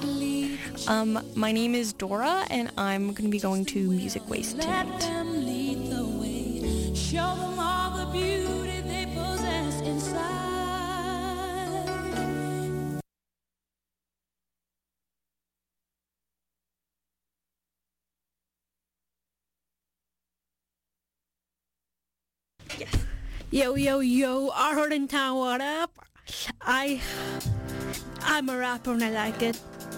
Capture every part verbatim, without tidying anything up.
Um, my name is Dora, and I'm going to be going to Music Waste tonight. Let them lead the way. Show them all the beauty they possess inside. Yes. Yo, yo, yo, our Heart in Town, what up? I, I'm a rapper and I like it.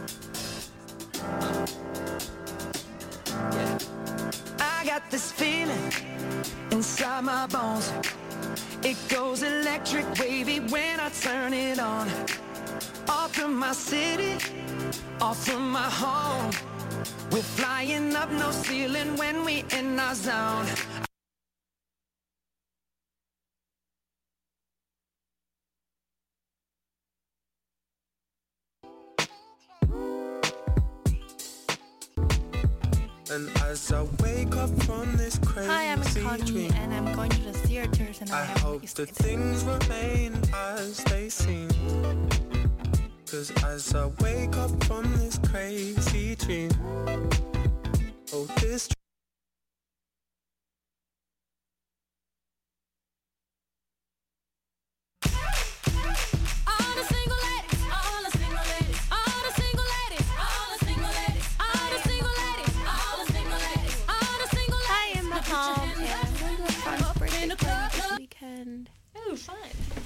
I got this feeling inside my bones. It goes electric wavy when I turn it on. Off from my city, off from my home. We're flying up no ceiling when we in our zone. And as I wake up from this crazy Hi, I'm Connie, dream, and I'm going to the theater tonight. I hope that things remain as they seem. Cause as I wake up from this crazy dream, oh, this weekend. Oh, fun.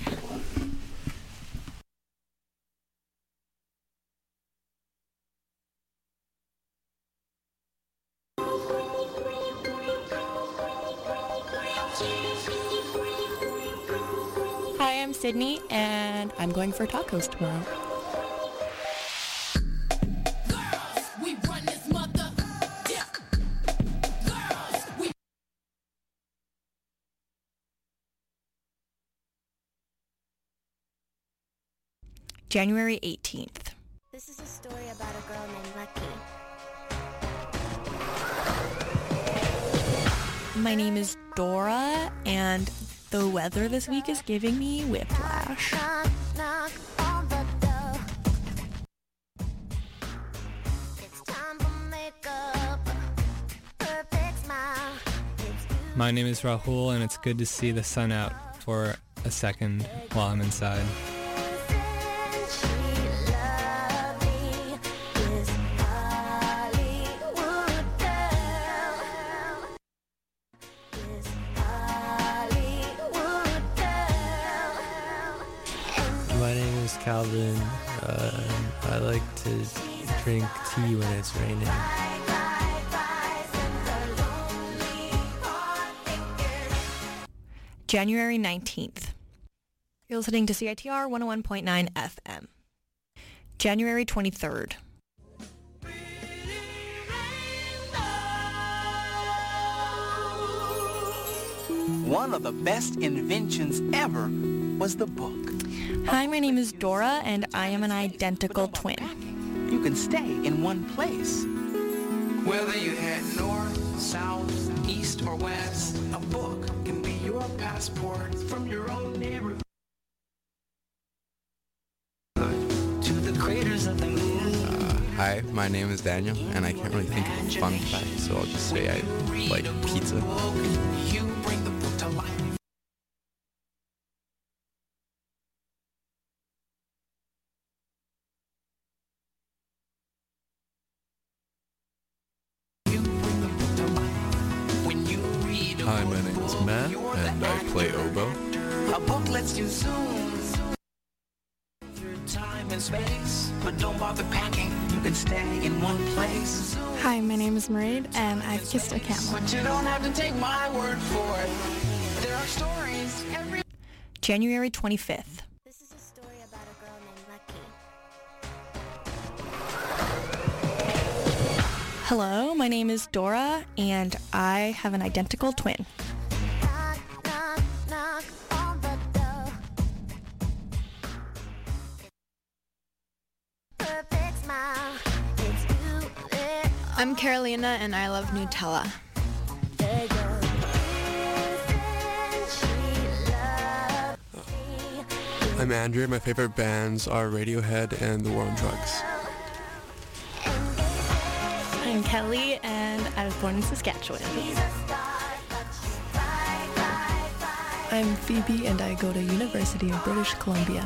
Hi, I'm Sydney, and I'm going for tacos tomorrow. January eighteenth. This is a story about a girl named Lucky. My name is Dora, and the weather this week is giving me whiplash. Knock, knock on the door. It's time for makeup. Perfect smile. It's you. My name is Rahul, and it's good to see the sun out for a second while I'm inside. My name is Calvin. Uh, I like to drink tea when it's raining. January nineteenth. You're listening to C I T R one oh one point nine F M. January twenty-third. One of the best inventions ever was the book. Hi, my name is Dora, and I am an identical twin. You can stay in one place. Whether you head north, south, east, or west, a book can be your passport from your own neighborhood to the craters of the moon. Uh, hi, my name is Daniel, and I can't really think of a fun fact, so I'll just say I like pizza. You bring the book to life. Hi, my name is Matt, and I play oboe. A book lets you zoom through time and space, but don't bother packing. You can stay in one place. Hi, my name is Mairead, and I've kissed a camel. But you don't have to take my word for it. There are stories every... January twenty-fifth. This is a story about a girl named Lucky. Hello, my name is Dora, and I have an identical twin. Knock, knock, knock on the door. Perfect smile. It's you there. I'm Carolina, and I love Nutella. There you go. Isn't she lovely? I'm Andrew. My favorite bands are Radiohead and The War on Drugs. Kelly, and I was born in Saskatchewan. I'm Phoebe, and I go to University of British Columbia.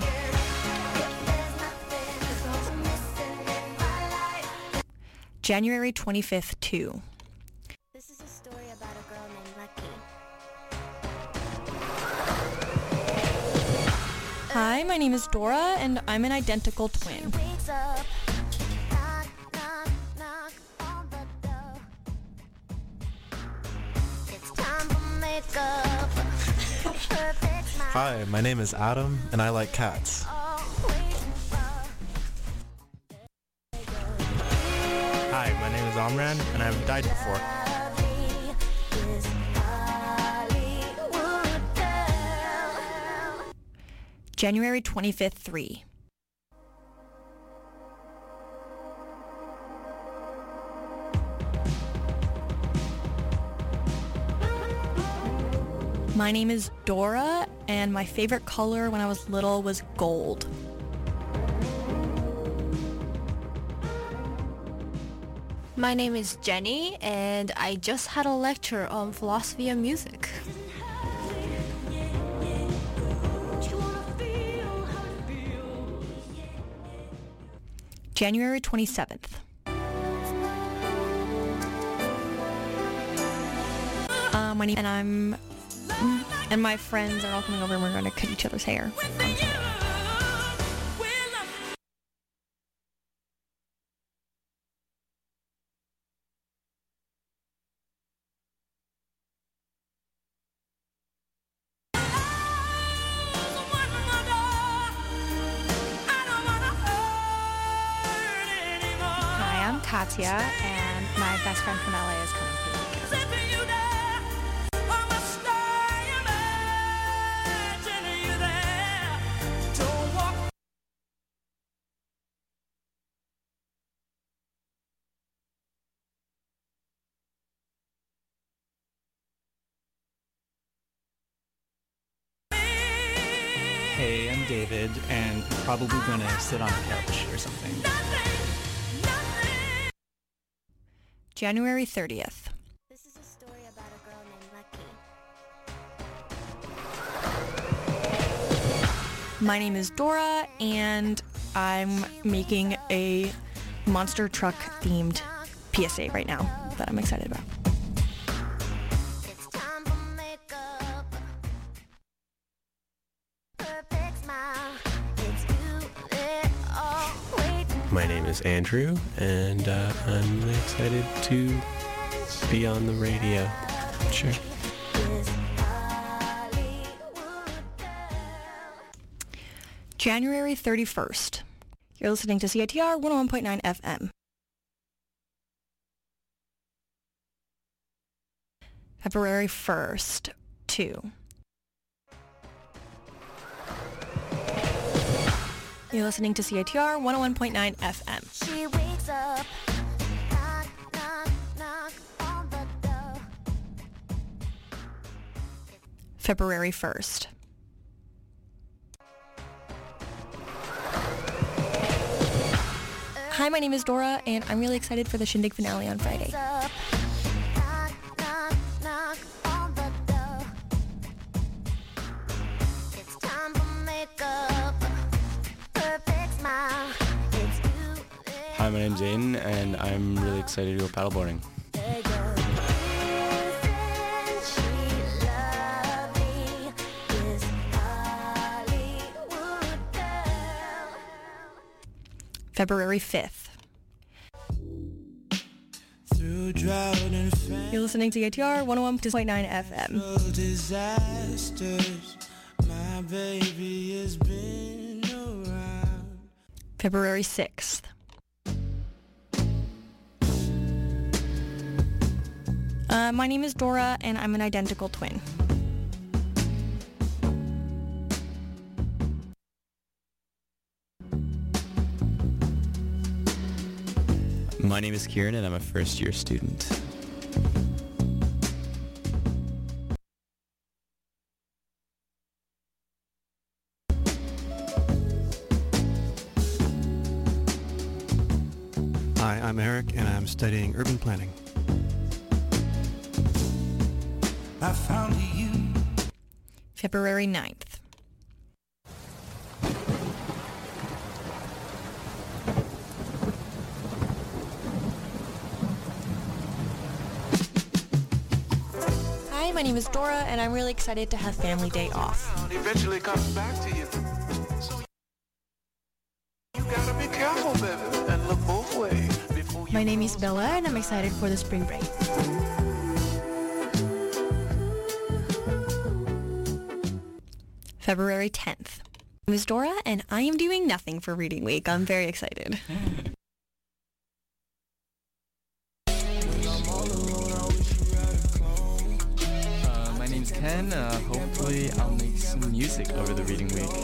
January twenty-fifth, two. This is a story about a girl named Lucky. Hi, my name is Dora, and I'm an identical twin. Wakes up, knock, knock, knock on the door. It's time for makeup. Perfect smile. Hi, my name is Adam, and I like cats. Hi, my name is Omran, and I've died before. January twenty-fifth, three. My name is Dora, and my favorite color when I was little was gold. My name is Jenny, and I just had a lecture on philosophy and music. January twenty-seventh. Uh, my name, and I'm, and my friends are all coming over, and we're going to cut each other's hair. Katya, and my best friend from L A is coming for the weekend. Hey, I'm David, and I'm probably gonna sit on a couch or something. January thirtieth. This is a story about a girl named Lucky. My name is Dora, and I'm making a monster truck themed P S A right now that I'm excited about. It's time for makeup. Perfect smile. It's you they're all waiting. My name is Andrew, and uh, I'm excited to be on the radio. Sure. January thirty-first. You're listening to C I T R one oh one point nine F M. February first, two. You're listening to C I T R one oh one point nine F M. She wakes up, knock, knock, knock on the door. February first. Hi, my name is Dora, and I'm really excited for the Shindig finale on Friday. Wakes up, knock, knock, knock on the door. It's time for makeup. Perfect smile. It's you. Hi, my name's Aiden, and I'm really excited to go paddleboarding. February fifth. You're listening to C I T R one oh one point nine F M. Disasters, my baby has been around. February sixth. Uh, my name is Dora, and I'm an identical twin. My name is Kieran, and I'm a first-year student. Hi, I'm Eric, and I'm studying urban planning. I found you. February ninth. Hi, my name is Dora, and I'm really excited to have family day off. Eventually comes back to you. So you gotta be careful, baby, and look both ways before you. My name is Bella, and I'm excited for the spring break. February tenth. My name is Dora, and I am doing nothing for Reading Week. I'm very excited. Uh, my name's Ken. Uh, hopefully I'll make some music over the Reading Week.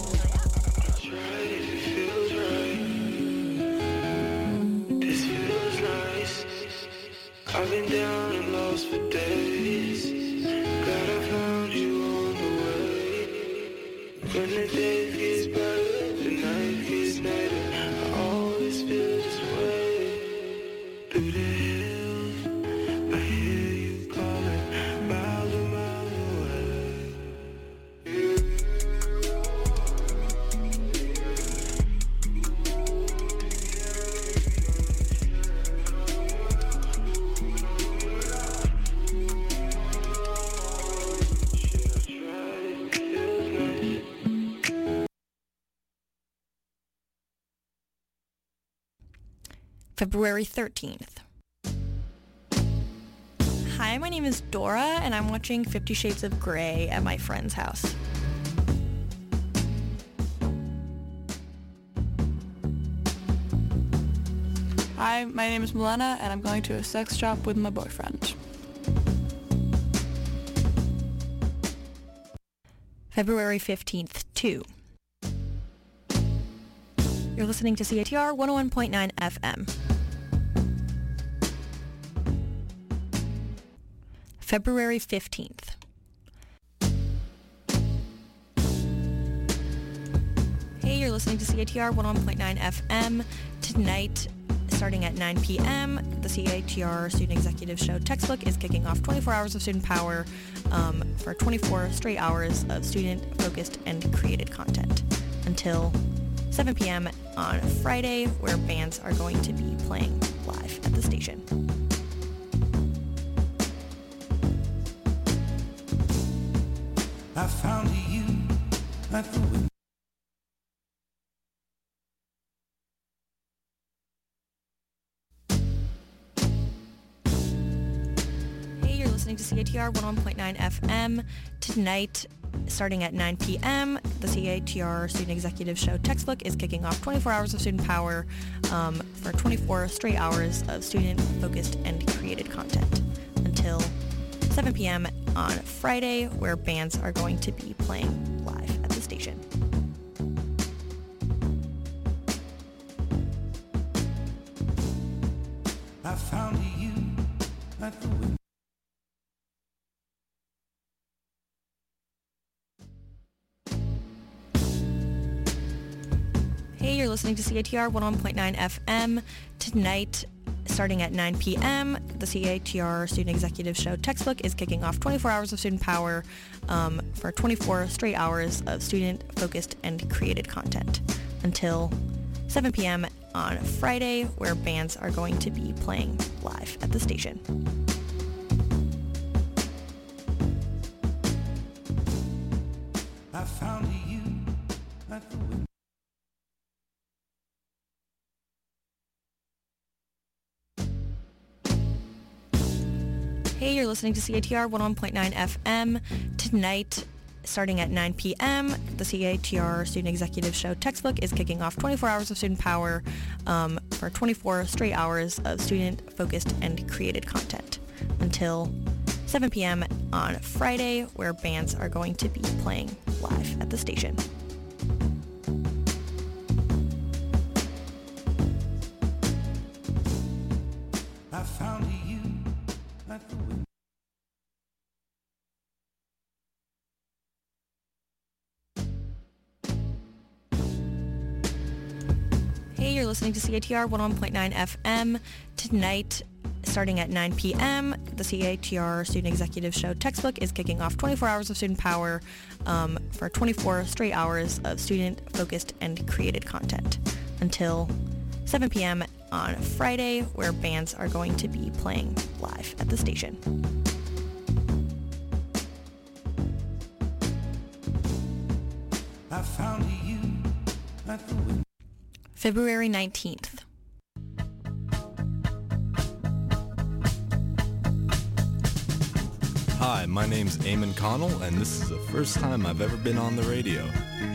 This feels nice. I've been down and lost for days. Glad I found you on the way. When the day gets better, the night gets nighter. I always feel this way. Through the hills, I hear you calling, miles and miles away. February thirteenth. Hi, my name is Dora, and I'm watching Fifty Shades of Grey at my friend's house. Hi, my name is Milena, and I'm going to a sex shop with my boyfriend. February fifteenth, two. You're listening to C A T R one oh one point nine F M. February fifteenth. Hey, you're listening to C A T R one oh one point nine F M. Tonight, starting at nine p.m., the C A T R Student Executive Show Textbook is kicking off twenty-four hours of student power um, for twenty-four straight hours of student-focused and created content until seven p.m. on Friday, where bands are going to be playing live at the station. I found you at the window. Hey, you're listening to C A T R one oh one point nine F M. Tonight, starting at nine p.m., the C A T R Student Executive Show Textbook is kicking off twenty-four hours of student power um, for twenty-four straight hours of student-focused and created content until seven p.m. on Friday, where bands are going to be playing live at the station. I found you at the window. Hey, you're listening to C A T R one oh one point nine F M. Tonight, starting at nine p.m., the C A T R Student Executive Show Textbook is kicking off twenty-four hours of student power um, for twenty-four straight hours of student-focused and created content until seven p.m. on Friday, where bands are going to be playing live at the station. I found you at the window. Hey, you're listening to C A T R one oh one point nine F M. Tonight, starting at nine p.m., the C A T R Student Executive Show Textbook is kicking off twenty-four hours of student power um, for twenty-four straight hours of student-focused and created content until seven p.m. on Friday, where bands are going to be playing live at the station. I found you at the window. Hey, you're listening to C A T R one oh one point nine F M. Tonight, starting at nine p.m., the C A T R Student Executive Show Textbook is kicking off twenty-four hours of student power um, for twenty-four straight hours of student-focused and created content until seven p.m. on Friday, where bands are going to be playing live at the station. I found you at the window. February nineteenth. Hi, my name's Eamon Connell, and this is the first time I've ever been on the radio.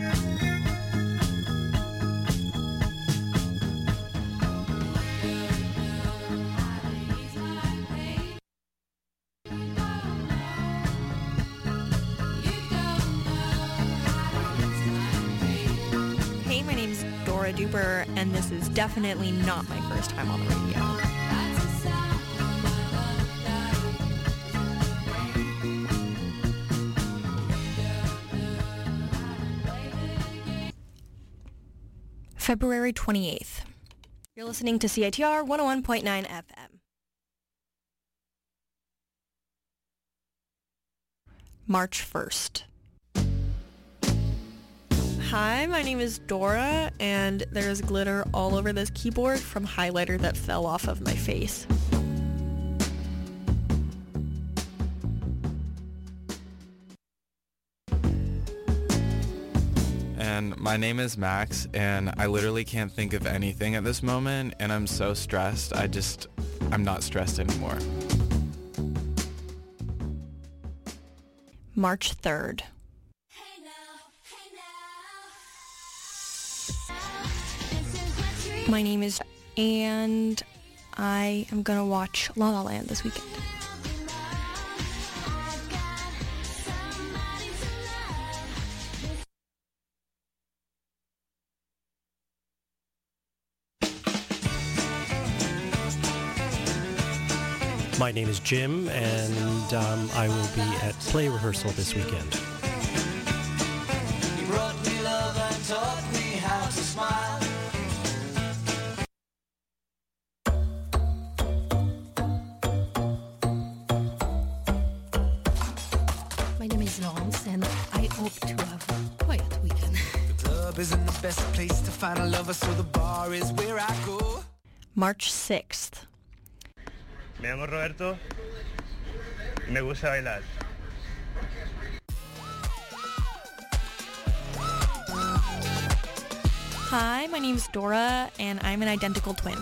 Hey, my name's Dora Duper, and this is definitely not my first time on the radio. February twenty-eighth. You're listening to C A T R one oh one point nine F M. March first. Hi, my name is Dora, and there's glitter all over this keyboard from highlighter that fell off of my face. And my name is Max, and I literally can't think of anything at this moment, and I'm so stressed. I just, I'm not stressed anymore. March third. My name is, and I am gonna watch La La Land this weekend. My name is Jim, and um, I will be at play rehearsal this weekend. You brought me love and taught me how to smile. My name is Lance, and I hope to have a quiet weekend. The club isn't the best place to find a lover, so the bar is where I go. March sixth. Me llamo Roberto y me gusta bailar. Hi, my name is Dora, and I'm an identical twin.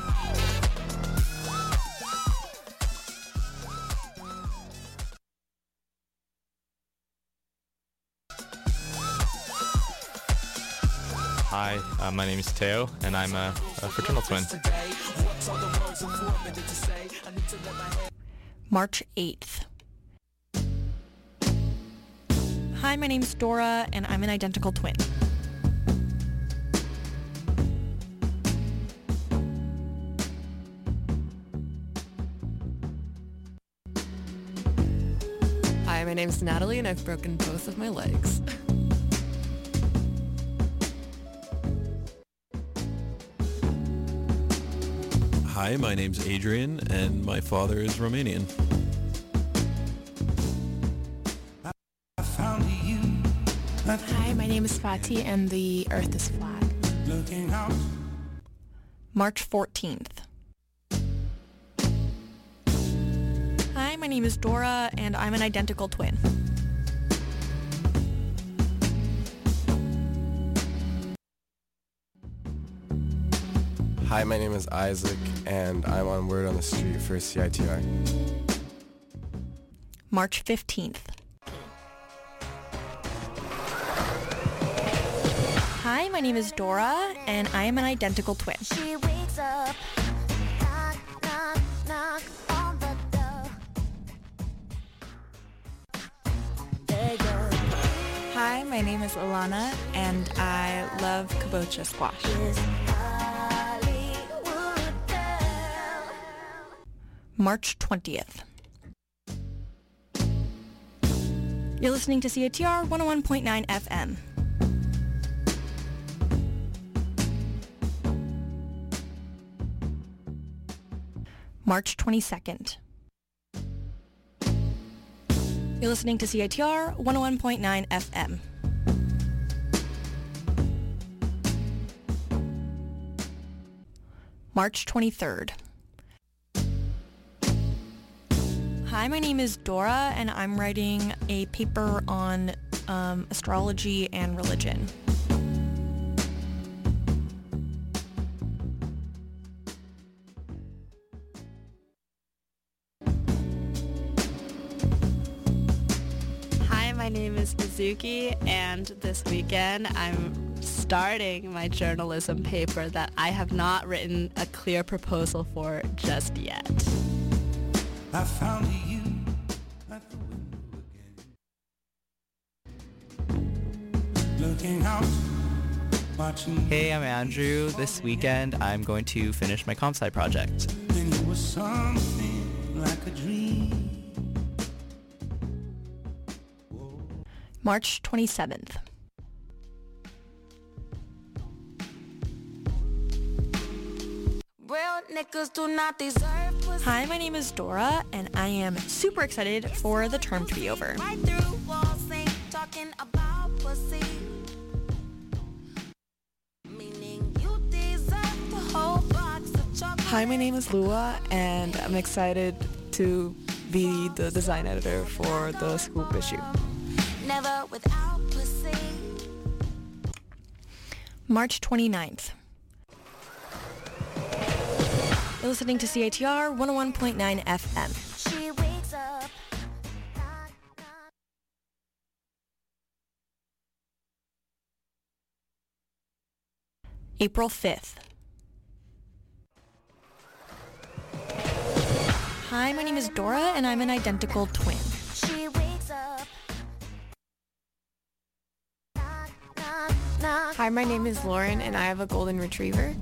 Hi, uh, my name is Teo, and I'm a, a fraternal twin. March eighth. Hi, my name's Dora, and I'm an identical twin. Hi, my name's Natalie, and I've broken both of my legs. Hi, my name's Adrian, and my father is Romanian. Hi, my name is Fatih, and the earth is flat. March fourteenth. Hi, my name is Dora, and I'm an identical twin. Hi, my name is Isaac, and I'm on Word on the Street for C I T R. March fifteenth. Hi, my name is Dora, and I am an identical twin. She wakes up, knock, knock, knock on the door. There you go. Hi, my name is Alana, and I love kabocha squash. March twentieth. You're listening to C A T R one oh one point nine F M. March twenty-second. You're listening to C I T R one oh one point nine F M. March twenty-third. Hi, my name is Dora, and I'm writing a paper on um, astrology and religion. Hi, my name is Mizuki, and this weekend I'm starting my journalism paper that I have not written a clear proposal for just yet. I found you at the window again. Looking out, watching. Hey, I'm Andrew. This weekend I'm going to finish my comp sci project. Then it was something like a dream. March twenty-seventh. Real niggas do not deserve pussy. Hi, my name is Dora, and I am super excited for the term to be over. Right through walls, ain't talking about pussy. Meaning you deserve the whole box of chocolate. Hi, my name is Lua, and I'm excited to be the design editor for the Scoop issue. Never without pussy. March twenty-ninth. You're listening to C I T R one oh one point nine F M. She wakes up. April fifth. Hi, my name is Dora, and I'm an identical twin. She wakes up. Hi, my name is Lauren, and I have a golden retriever.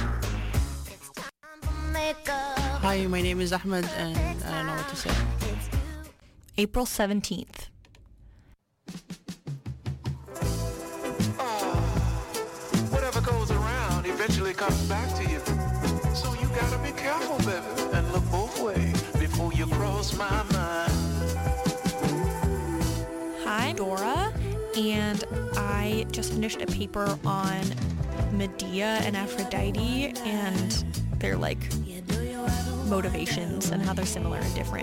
Hi, my name is Ahmed, and I don't know what to say. April seventeenth. Whatever goes around eventually comes back to you. So you gotta be careful, baby, and look both ways before you cross my mind. Hi, Dora, and I just finished a paper on Medea and Aphrodite and their like motivations and how they're similar and different.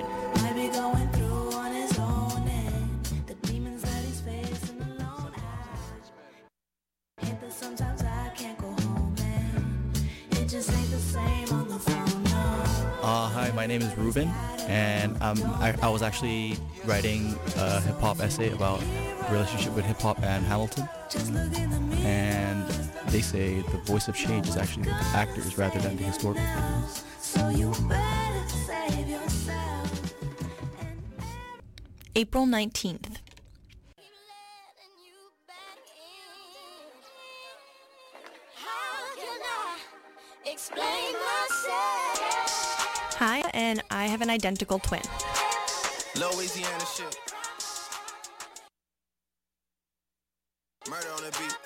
Uh, hi, my name is Ruben, and um, I, I was actually writing a hip-hop essay about relationship with hip-hop and Hamilton. And they say the voice of change is actually the actors rather than the historical figures. So you better save yourself. April nineteenth. Explain myself. Hi, and I have an identical twin. Louisiana shit. Murder on the beat.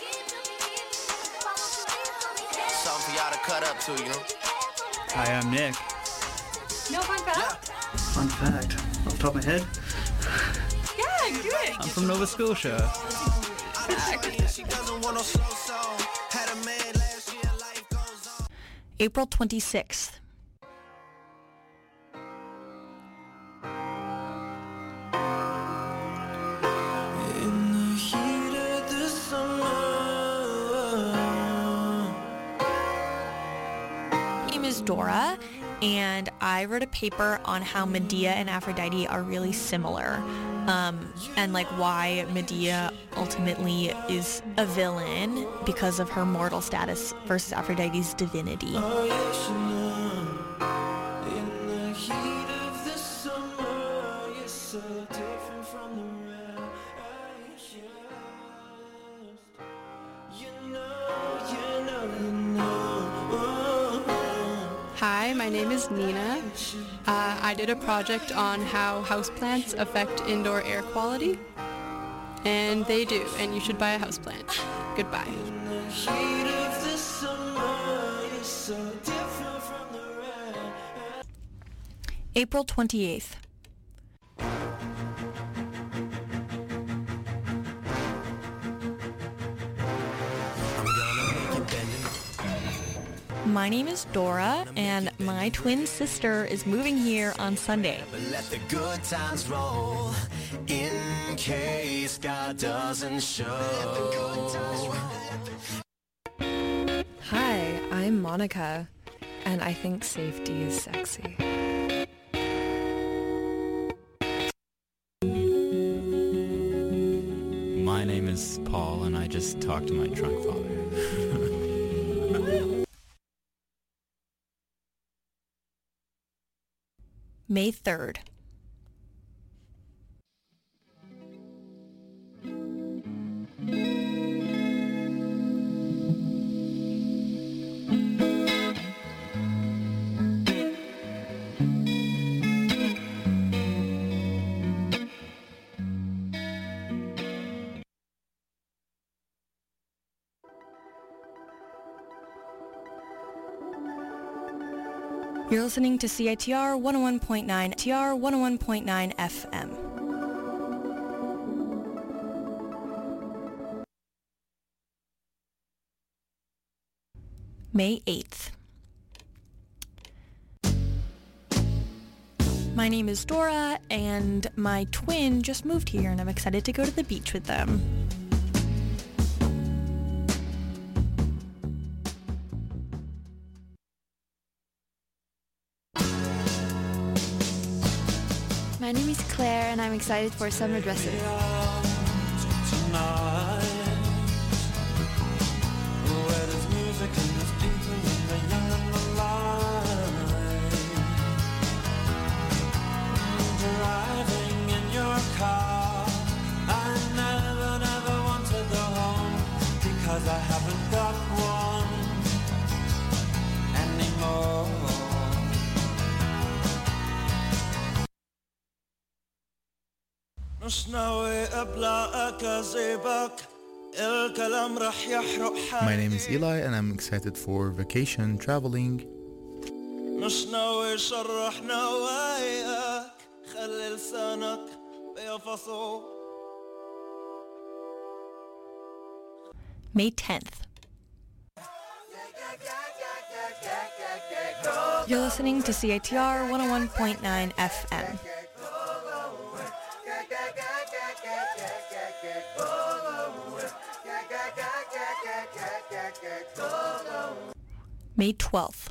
Something for y'all to cut up to, you know? Hi, I'm Nick. No fun fact? Fun fact, off the top of my head, Yeah, do it. I'm from Nova Scotia. April twenty-sixth. In the heat of the summer. My name is Dora, and I wrote a paper on how Medea and Aphrodite are really similar, um, and like why Medea ultimately is a villain because of her mortal status versus Aphrodite's divinity. Oh, yes, you know. In the heat of the summer, you're so different from the rest. You know, you know, you know. Hi, my name is Nina. Uh, I did a project on how houseplants affect indoor air quality. And they do, and you should buy a houseplant. Goodbye. In the heat of the summer, you're so different from the rest. April twenty-eighth. My name is Dora, and my twin sister is moving here on Sunday. Let the good times roll in case God doesn't show. Hi, I'm Monica, and I think safety is sexy. My name is Paul, and I just talked to my drunk father. May third. You're listening to C I T R one oh one point nine, T R one oh one point nine F M. May eighth. My name is Dora, and my twin just moved here, and I'm excited to go to the beach with them. My name is Claire, and I'm excited for summer dresses. Driving in your car, I never, never want to go home because I haven't got one anymore. مش ناوي أبلعك أسيبك الكلام رح يحرق حالي. My name is Eli, and I'm excited for vacation traveling. مش ناوي شرح نواياك خلي لسانك بيفصل. May tenth. You're listening to C I T R one oh one point nine F M. May twelfth.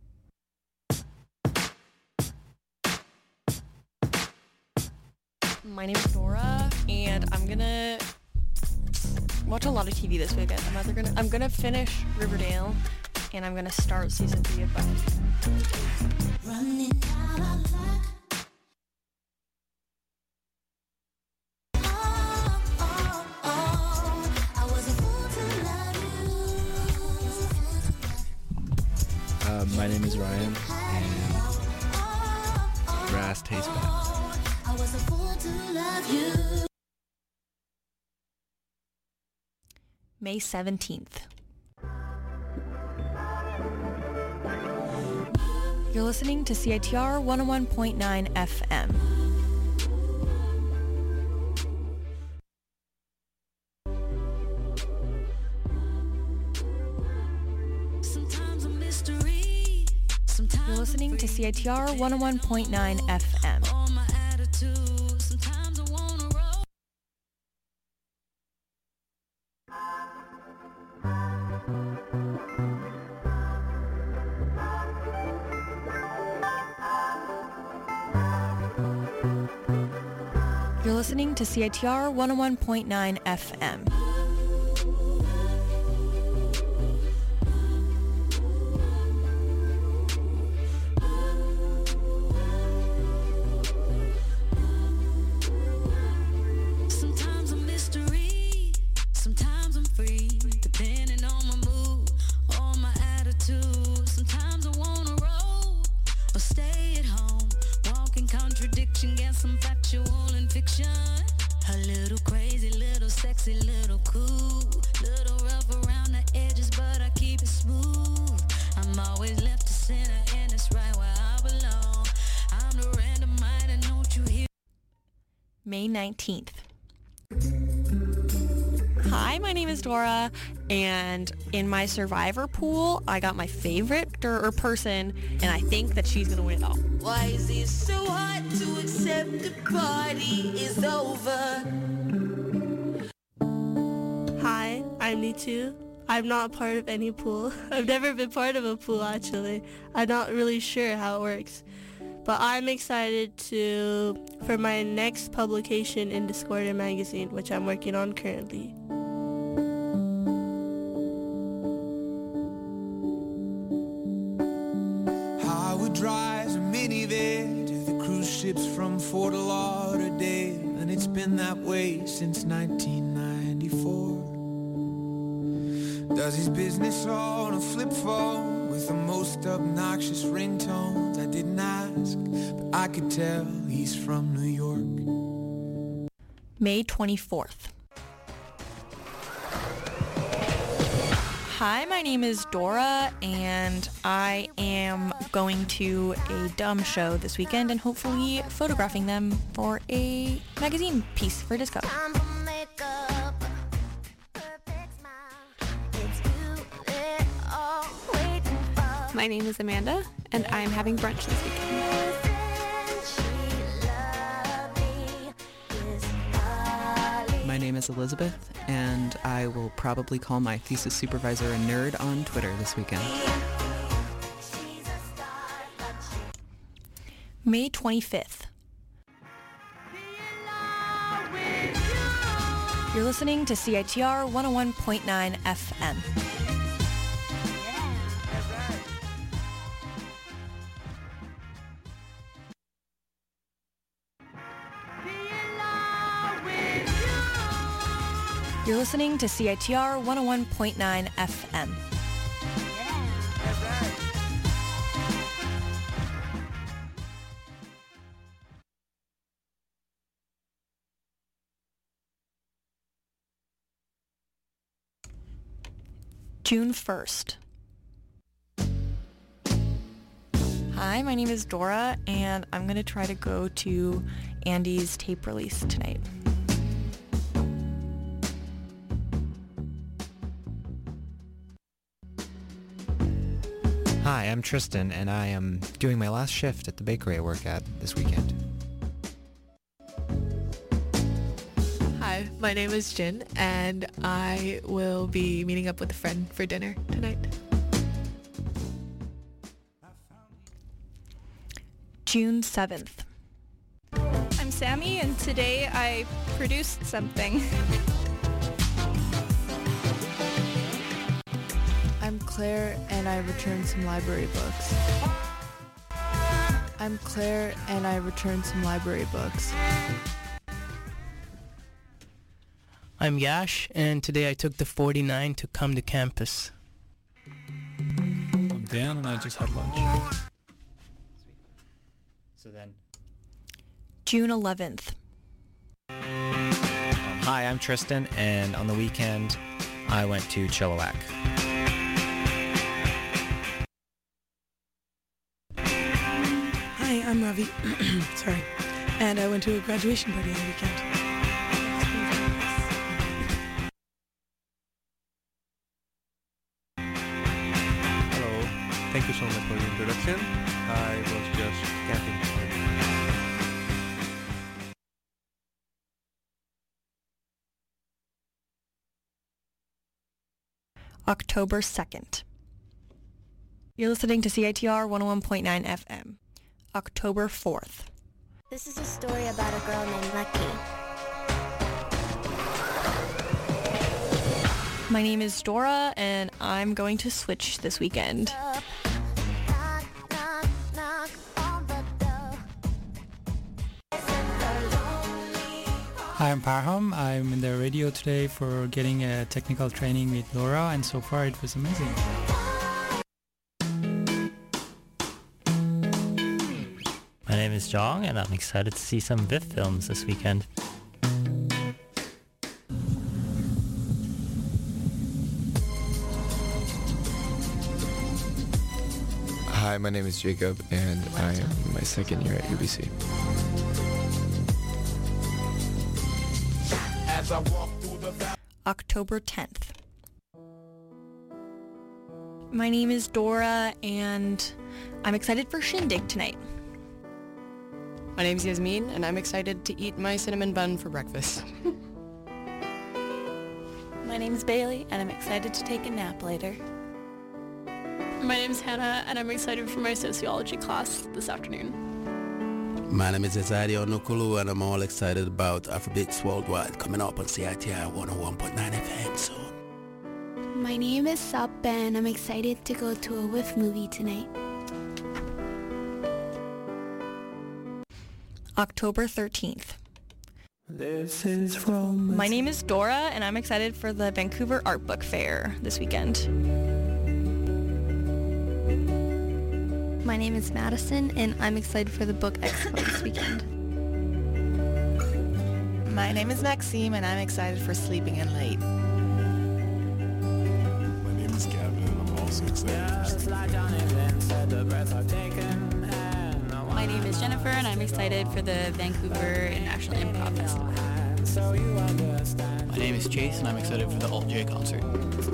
My name is Nora, and I'm gonna watch a lot of T V this weekend. I'm either gonna I'm gonna finish Riverdale, and I'm gonna start season three of Buffy. Running out of luck. Uh, my name is Ryan, and grass tastes bad. May seventeenth. You're listening to C I T R one oh one point nine F M. You're listening to C I T R one oh one point nine F M. You're listening to C I T R one oh one point nine F M. Some factual and fiction. A little crazy, little sexy, little cool. Little rough around the edges, but I keep it smooth. I'm always left to center, and it's right where I belong. I'm the May nineteenth. Hi, my name is Dora, and in my survivor pool, I got my favorite or, or person, and I think that she's gonna win it all. Why is it so hard to accept the party is over? Hi, I'm Nitu. I'm not part of any pool. I've never been part of a pool, actually. I'm not really sure how it works. But I'm excited to for my next publication in Discordia magazine, which I'm working on currently. Howard drives a minivan to the cruise ships from Fort Lauderdale, and it's been that way since nineteen ninety-four. Does his business on a flip phone with the most obnoxious ringtones. I didn't ask, but I could tell he's from New York. May twenty-fourth. Hi, my name is Dora, and I am going to a dumb show this weekend and hopefully photographing them for a magazine piece for Disco. My name is Amanda, and I'm having brunch this weekend. My name is Elizabeth, and I will probably call my thesis supervisor a nerd on Twitter this weekend. May twenty-fifth. You're listening to C I T R one oh one point nine F M. You're listening to C I T R one oh one point nine F M. June first. Hi, my name is Dora, and I'm going to try to go to Andy's tape release tonight. Hi, I'm Tristan, and I am doing my last shift at the bakery I work at this weekend. Hi, my name is Jin, and I will be meeting up with a friend for dinner tonight. June seventh. I'm Sammy, and today I produced something. I'm Claire, and I returned some library books. I'm Claire, and I returned some library books. I'm Yash, and today I took the forty-nine to come to campus. I'm Dan, and I just had lunch. So then... June eleventh. Um, hi, I'm Tristan, and on the weekend, I went to Chilliwack. Hi, I'm Ravi. Sorry. And I went to a graduation party on the weekend. Hello. Thank you so much for the introduction. I was just camping. October second. You're listening to C I T R one oh one point nine F M. October fourth. This is a story about a girl named Lucky. My name is Dora, and I'm going to Switch this weekend. Hi, I'm Parham. I'm in the radio today for getting a technical training with Laura, and so far it was amazing. My name is Jong, and I'm excited to see some V I F films this weekend. Hi, my name is Jacob, and I am in my second year at U B C. as I walk through the valley. October tenth. My name is Dora, and I'm excited for Shindig tonight. My name's Yasmin, and I'm excited to eat my cinnamon bun for breakfast. My name's Bailey, and I'm excited to take a nap later. My name's Hannah, and I'm excited for my sociology class this afternoon. My name is Ezadio Nukulu, and I'm all excited about Afrobeats Worldwide coming up on C I T R one oh one point nine F M soon. My name is Sup, and I'm excited to go to a W I F movie tonight. October thirteenth. This is from My name is Dora, and I'm excited for the Vancouver Art Book Fair this weekend. My name is Madison, and I'm excited for the Book Expo this weekend. My name is Maxime, and I'm excited for Sleeping In Late. My name is Gavin, and I'm also excited for Sleeping My name is Jennifer, and I'm excited for the Vancouver International Improv Festival. My name is Chase, and I'm excited for the Alt J concert.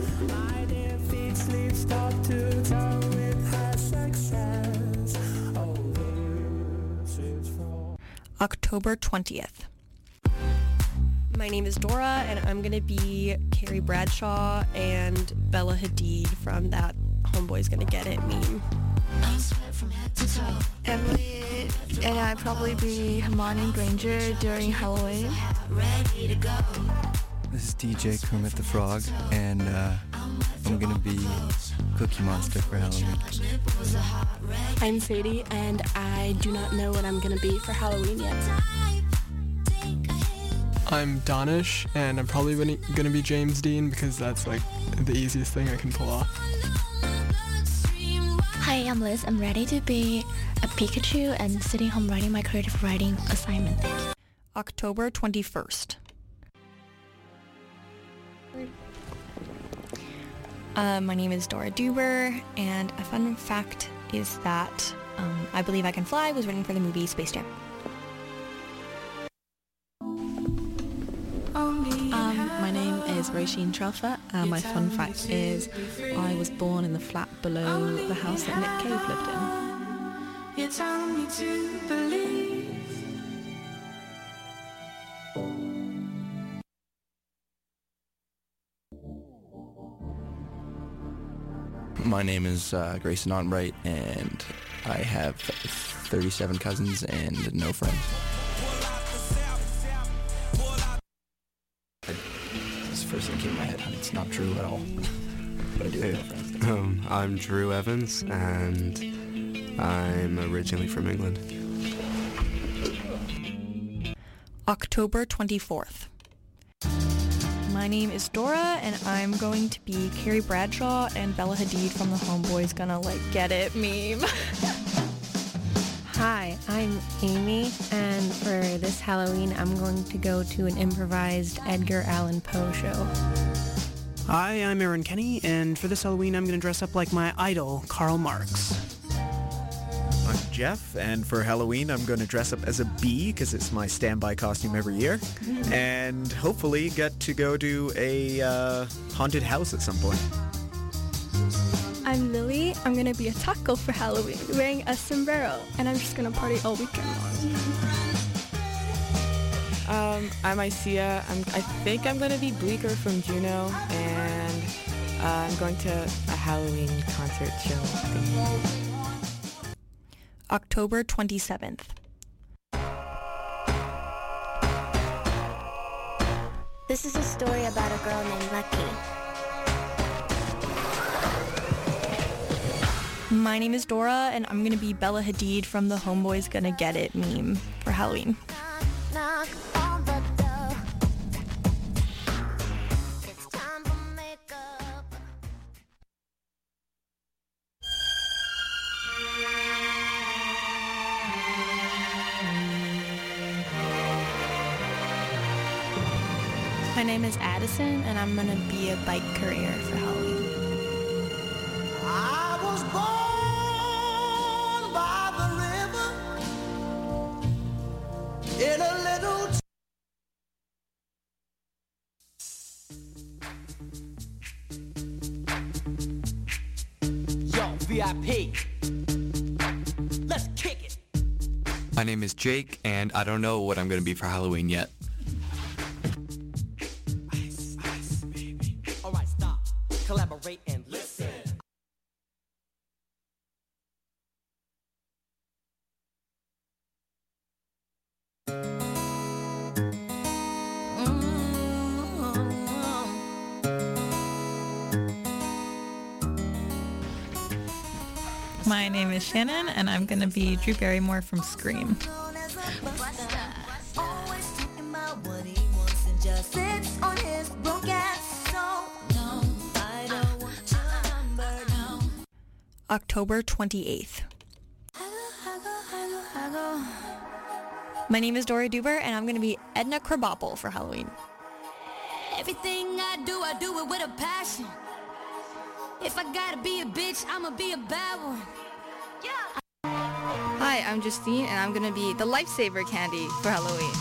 October twentieth. My name is Dora, and I'm going to be Carrie Bradshaw and Bella Hadid from that Homeboy's Gonna Get It meme. Emily, and I'd probably be Hermione Granger during Halloween. This is D J Kermit the Frog, and uh, I'm gonna be Cookie Monster for Halloween. I'm Sadie, and I do not know what I'm gonna be for Halloween yet. I'm Donish, and I'm probably gonna be James Dean because that's like the easiest thing I can pull off. Hi, I'm Liz. I'm ready to be a Pikachu and sitting home writing my creative writing assignment. October twenty-first. Uh, my name is Dora Duber, and a fun fact is that um, I Believe I Can Fly was written for the movie Space Jam. Um, my name is Roisin Trelfa. Uh, my fun fact is I was born in the flat below the house that Nick Cave lived in. You tell me to believe. My name is uh, Grayson Onbright, and I have thirty-seven cousins and no friends. This first thing came in my head, honey. It's not true at all. But I do have no friends. Um, I'm Drew Evans, and I'm originally from England. October twenty-fourth. My name is Dora, and I'm going to be Carrie Bradshaw and Bella Hadid from the Homeboys Gonna Like Get It meme. Hi, I'm Amy, and for this Halloween, I'm going to go to an improvised Edgar Allan Poe show. Hi, I'm Aaron Kenny, and for this Halloween, I'm going to dress up like my idol, Karl Marx. I'm Jeff, and for Halloween, I'm going to dress up as a bee, because it's my standby costume every year, and hopefully get to go to a uh, haunted house at some point. I'm Lily. I'm gonna be a taco for Halloween, wearing a sombrero, and I'm just gonna party all weekend long. Um, I'm Isia. I'm, I think I'm going to be Bleeker from Juno, and uh, I'm going to a Halloween concert show thing. October twenty-seventh. This is a story about a girl named Lucky. My name is Dora, and I'm going to be Bella Hadid from the Homeboys Gonna Get It meme for Halloween. Knock on the door. It's time for makeup. My name is Addison, and I'm gonna be a bike courier for Halloween. I was born by the river in a little V I P. Let's kick it. My name is Jake, and I don't know what I'm going to be for Halloween yet. Ice, ice, baby. All right, stop. Collaborate and listen. My name is Shannon, and I'm going to be Drew Barrymore from Scream. October twenty-eighth. My name is Dora Duber, and I'm going to be Edna Krabappel for Halloween. Everything I do, I do it with a passion. If I gotta be a bitch, I'ma be a bad one. Hi, I'm Justine, and I'm gonna be the Lifesaver candy for Halloween.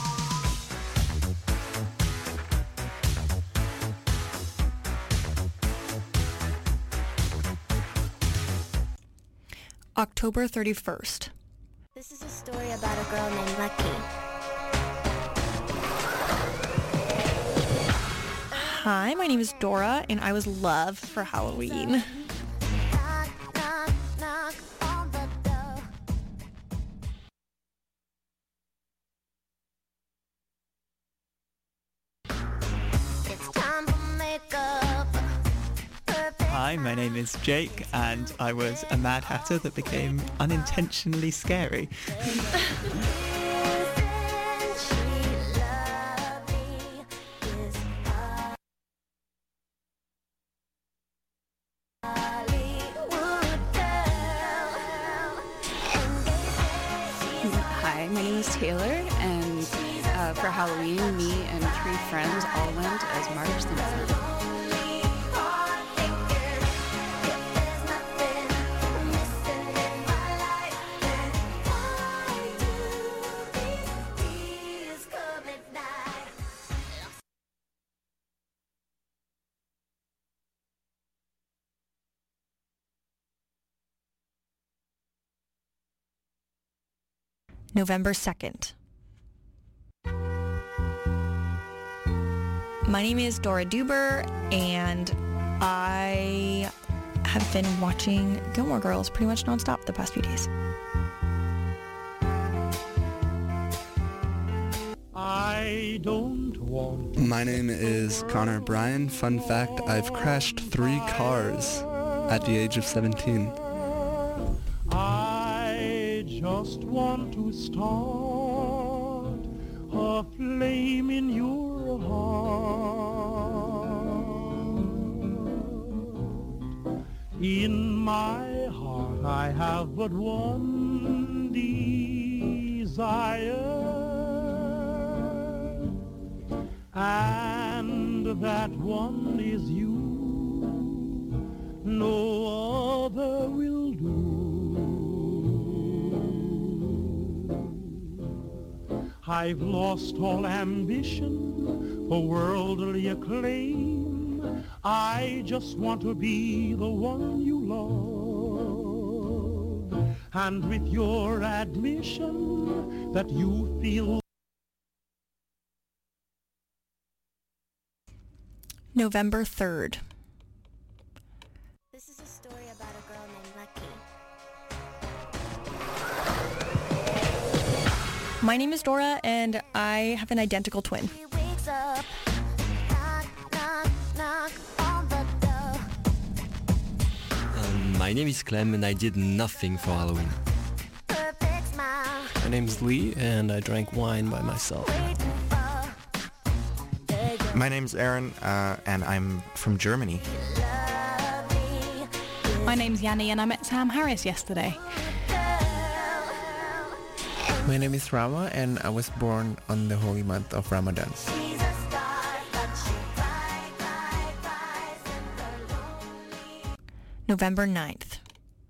October thirty-first. This is a story about a girl named Lucky. Hi, my name is Dora, and I was Love for Halloween. Hi, my name is Jake, and I was a Mad Hatter that became unintentionally scary. Hi, my name is Taylor, and uh, for Halloween, me and three friends all went as Marge Simpson. November second. My name is Dora Duber, and I have been watching Gilmore Girls pretty much nonstop the past few days. I don't want to. My name is Connor Bryan. Fun fact, I've crashed three cars at the age of seventeen. I just want to start a flame in your heart. In my heart I have but one desire, and that one is you. No other will do. I've lost all ambition for worldly acclaim. I just want to be the one you love. And with your admission that you feel. November third. This is a story about a girl named Lucky. My name is Dora, and I have an identical twin. She wakes up, knock, knock, knock on the door. Um, my name is Clem, and I did nothing for Halloween. Perfect smile. My name's Lee, and I drank wine by myself. My name's Aaron, uh, and I'm from Germany. My name's Yanni, and I met Sam Harris yesterday. My name is Rama, and I was born on the holy month of Ramadan. November ninth.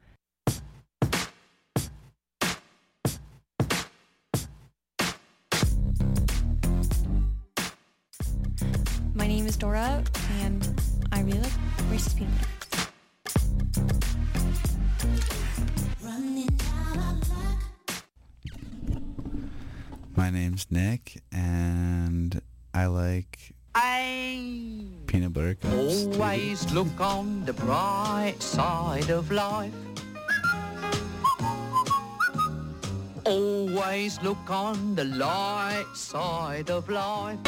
My name is Dora, and I really like racist peanut butter. My name's Nick, and I like I peanut butter cups. always too. Look on the bright side of life. Always look on the light side of life.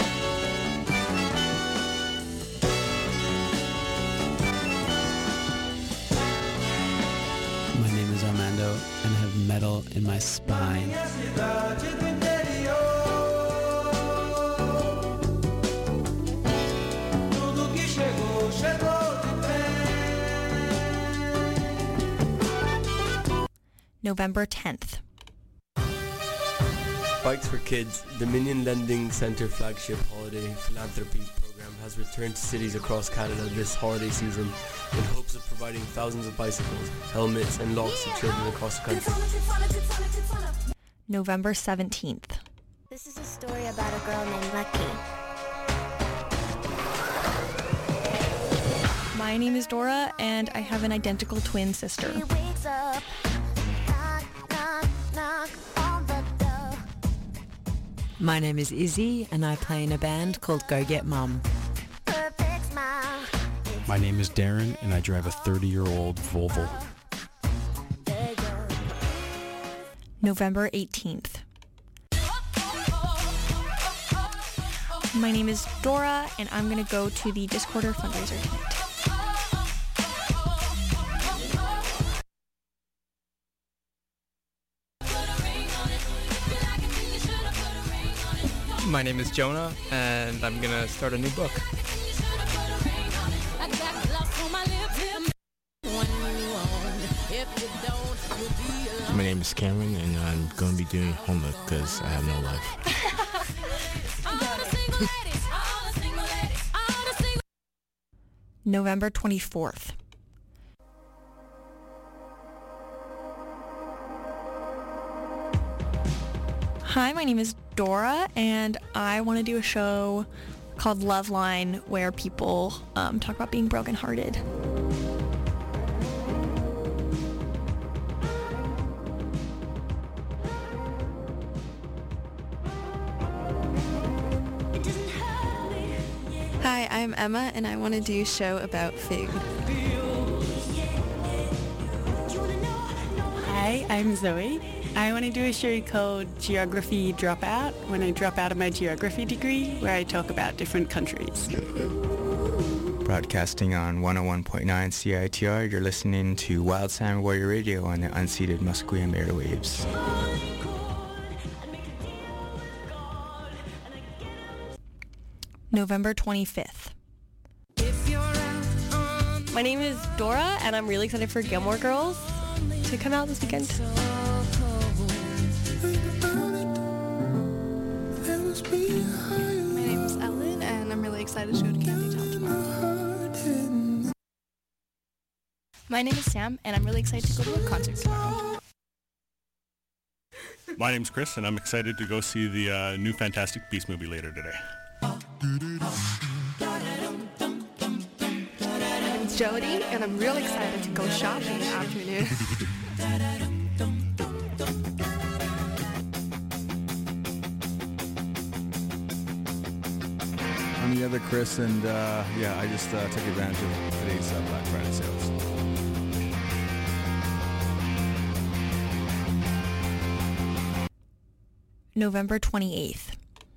My name is Armando, and I have metal in my spine. November tenth. Bikes for Kids, Dominion Lending Centre flagship holiday philanthropy program has returned to cities across Canada this holiday season in hopes of providing thousands of bicycles, helmets and locks to children across the country. November seventeenth. This is a story about a girl named Lucky. My name is Dora, and I have an identical twin sister. She wakes up, knock, knock, knock on the door. My name is Izzy, and I play in a band called Go Get Mum. Perfect smile. My name is Darren, and I drive a thirty-year-old Volvo. November eighteenth. My name is Dora, and I'm going to go to the Discorder fundraiser tonight. My name is Jonah, and I'm going to start a new book. My name is Cameron, and I'm going to be doing homework because I have no life. November twenty-fourth. Hi, my name is Dora, and I want to do a show called Love Line where people um, talk about being brokenhearted. Hi, I'm Emma, and I want to do a show about food. Hi, I'm Zoe. I want to do a show called Geography Dropout, when I drop out of my geography degree, where I talk about different countries. Broadcasting on one oh one point nine C I T R, you're listening to Wild Sound Warrior Radio on the unceded Musqueam airwaves. November twenty-fifth. My name is Dora, and I'm really excited for Gilmore Girls to come out this weekend. My name is Ellen, and I'm really excited to go to Candy Town tomorrow. My name is Sam, and I'm really excited to go to a concert tomorrow. My name's Chris, and I'm excited to go see the uh, new Fantastic Beasts movie later today. My name's Jody, and I'm really excited to go shopping in the afternoon. I'm the other Chris, and uh, yeah, I just uh, took advantage of today's uh, Black Friday sales. November twenty-eighth.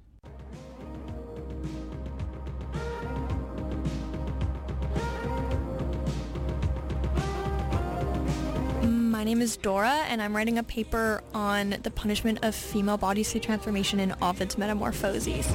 My name is Dora, and I'm writing a paper on the punishment of female bodysuit transformation in Ovid's Metamorphoses.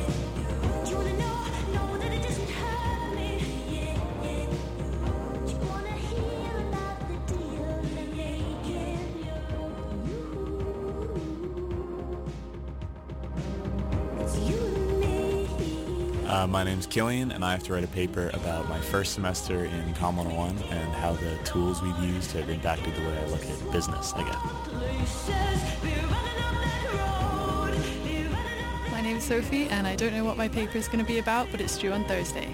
Uh, my name's Killian, and I have to write a paper about my first semester in Com one oh one and how the tools we've used have impacted the way I look at business again. My name's Sophie, and I don't know what my paper is going to be about, but it's due on Thursday.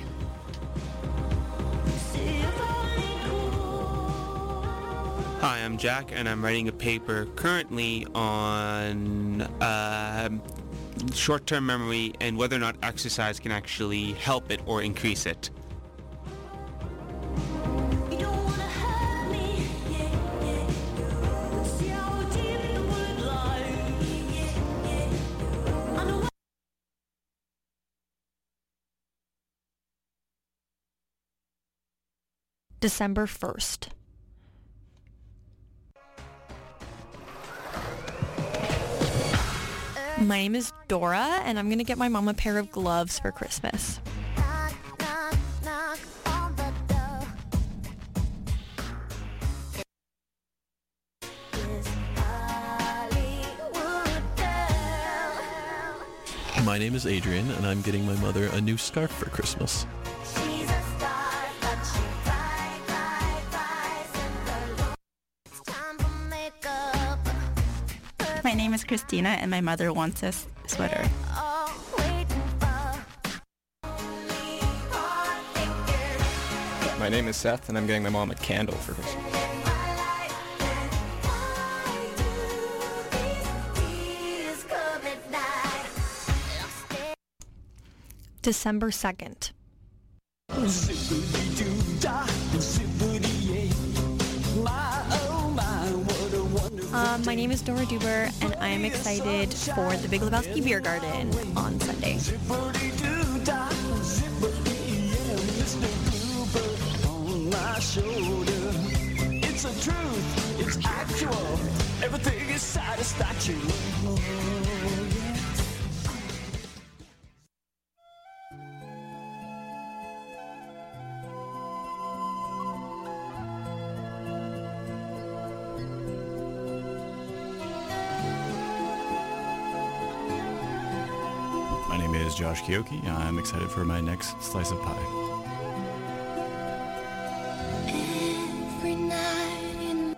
Hi, I'm Jack, and I'm writing a paper currently on uh, short-term memory and whether or not exercise can actually help it or increase it. December first. My name is Dora, and I'm going to get my mom a pair of gloves for Christmas. My name is Adrian, and I'm getting my mother a new scarf for Christmas. My name is Christina, and my mother wants a sweater. My name is Seth, and I'm getting my mom a candle for Christmas. December second. Uh, my name is Dora Duber, and I am excited for the Big Lebowski Beer Garden on Sunday. It's a truth, it's actual, everything is satisfaction. My name is Josh Kioki. I'm excited for my next slice of pie. Every night in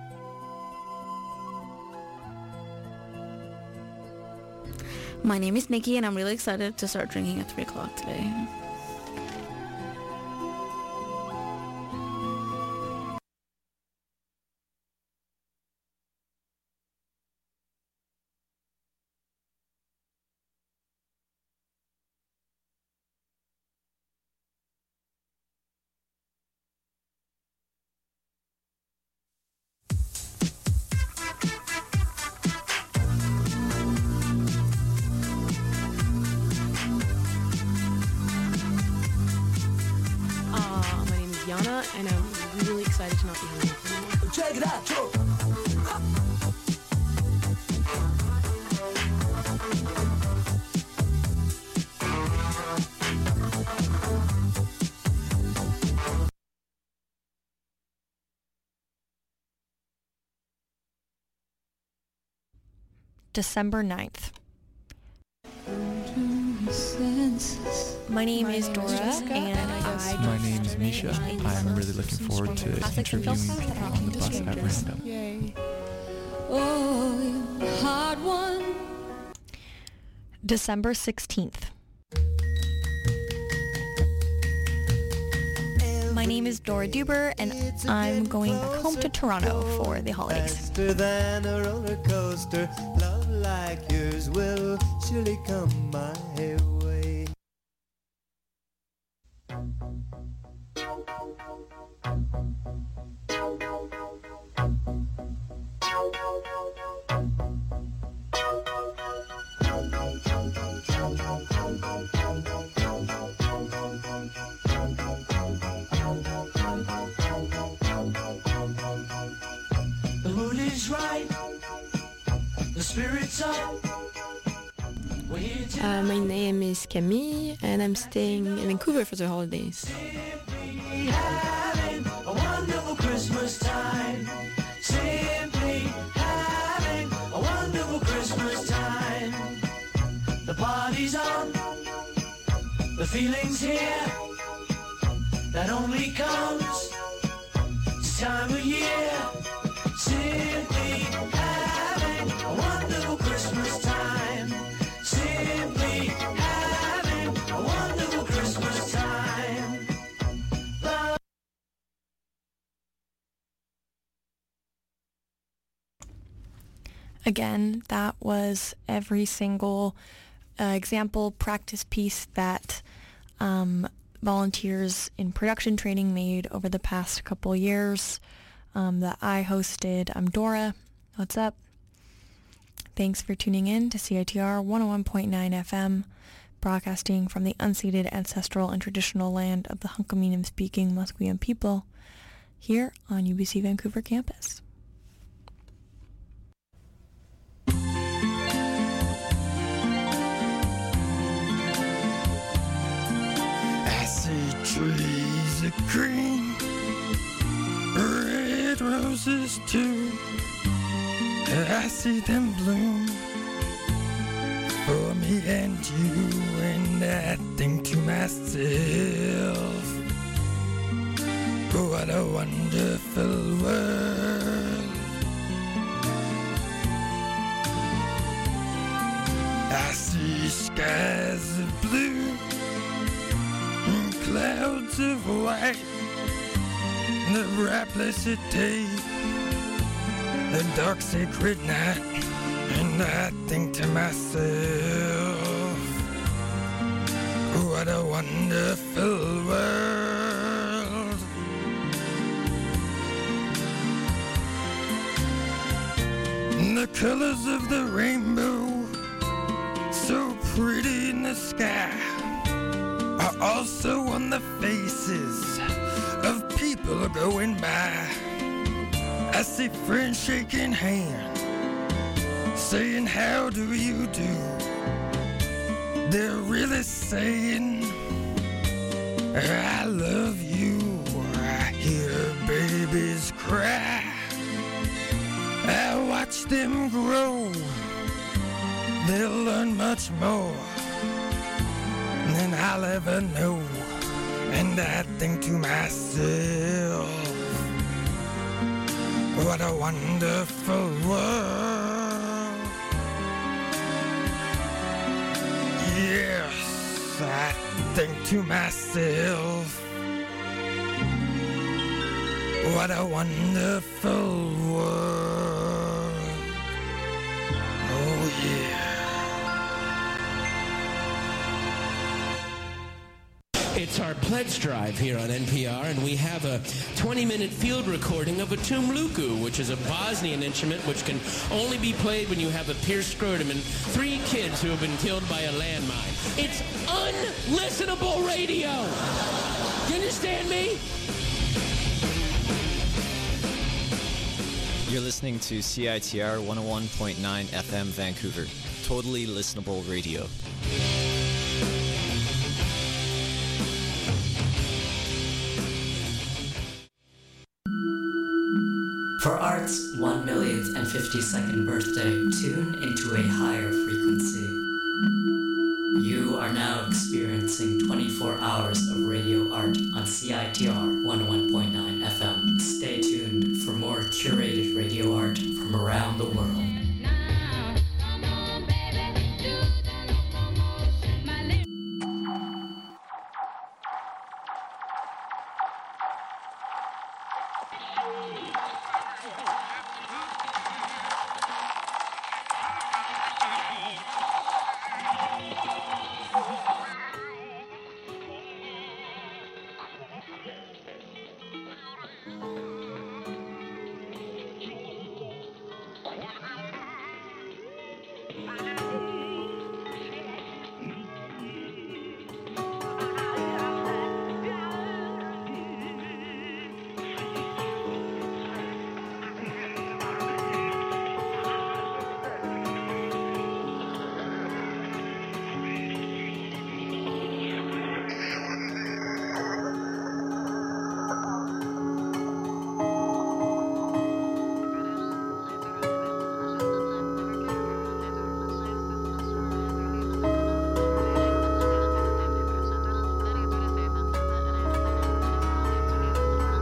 My name is Nikki, and I'm really excited to start drinking at three o'clock today. And I'm really excited to not be home. Check it out, Joe. December ninth. My name is Dora, and I... My name is Misha. I'm really looking forward to interviewing people on the bus at random. Yay. oh, hard one. December sixteenth. My name is Dora Duber, and I'm going back home to Toronto for the holidays. Faster than a roller coaster, love like yours will surely come my way. The mood is right, the spirit's up. Uh, my name is Camille, and I'm staying in Vancouver for the holidays. Having a wonderful Christmas time. Simply having a wonderful Christmas time. The party's on, the feeling's here. That only comes this time of year. Simply having a wonderful Christmas time. Simply having a wonderful Christmas time. Love. Again, that was every single uh, example practice piece that um, volunteers in production training made over the past couple years um, that I hosted. I'm Dora. What's up? Thanks for tuning in to C I T R one oh one point nine F M, broadcasting from the unceded ancestral and traditional land of the Hunkaminam-speaking Musqueam people here on U B C Vancouver campus. I see trees of green, red roses too. I see them bloom for me and you, and I think to myself, what a wonderful world. I see skies of blue and clouds of white, the bright blessed day, the dark sacred night, and I think to myself, what a wonderful world. The colors of the rainbow, so pretty in the sky, are also on the faces of people going by. I see friends shaking hands, saying how do you do. They're really saying I love you. I hear babies cry, I watch them grow. They'll learn much more than I'll ever know. And I think to myself, what a wonderful world. Yes, I think to myself, what a wonderful world. Oh yeah. It's our pledge drive here on N P R, and we have a twenty-minute field recording of a tumluku, which is a Bosnian instrument which can only be played when you have a pierced scrotum and three kids who have been killed by a landmine. It's unlistenable radio. You understand me? You're listening to C I T R one oh one point nine F M Vancouver. Totally listenable radio. For Art's one millionth and fifty-second birthday, tune into a higher frequency. You are now experiencing twenty-four hours of radio art on C I T R one oh one point nine F M. Stay tuned for more curated radio art from around the world. Yeah.